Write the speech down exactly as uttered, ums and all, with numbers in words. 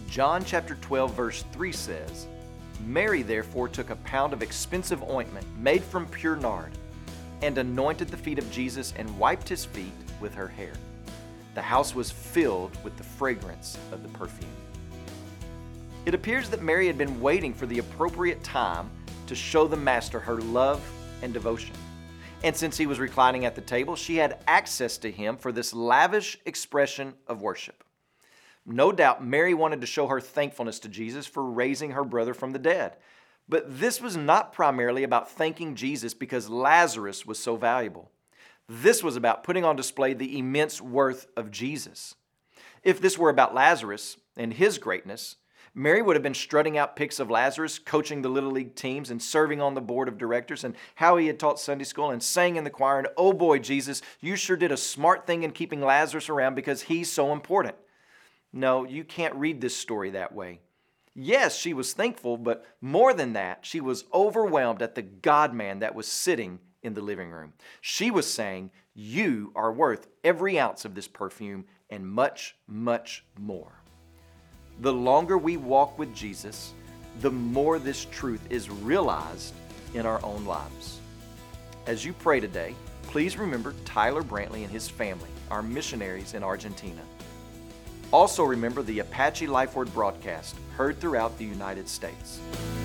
John chapter twelve verse three says, Mary therefore took a pound of expensive ointment made from pure nard, and anointed the feet of Jesus and wiped his feet with her hair. The house was filled with the fragrance of the perfume. It appears that Mary had been waiting for the appropriate time to show the Master her love and devotion. And since he was reclining at the table, she had access to him for this lavish expression of worship. No doubt Mary wanted to show her thankfulness to Jesus for raising her brother from the dead. But this was not primarily about thanking Jesus because Lazarus was so valuable. This was about putting on display the immense worth of Jesus. If this were about Lazarus and his greatness, Mary would have been strutting out pics of Lazarus, coaching the Little League teams and serving on the board of directors, and how he had taught Sunday school and sang in the choir, and oh boy, Jesus, you sure did a smart thing in keeping Lazarus around because he's so important. No, you can't read this story that way. Yes, she was thankful, but more than that, she was overwhelmed at the God-man that was sitting in the living room. She was saying, you are worth every ounce of this perfume and much, much more. The longer we walk with Jesus, the more this truth is realized in our own lives. As you pray today, please remember Tyler Brantley and his family, our missionaries in Argentina. Also remember the Apache Life Word broadcast heard throughout the United States.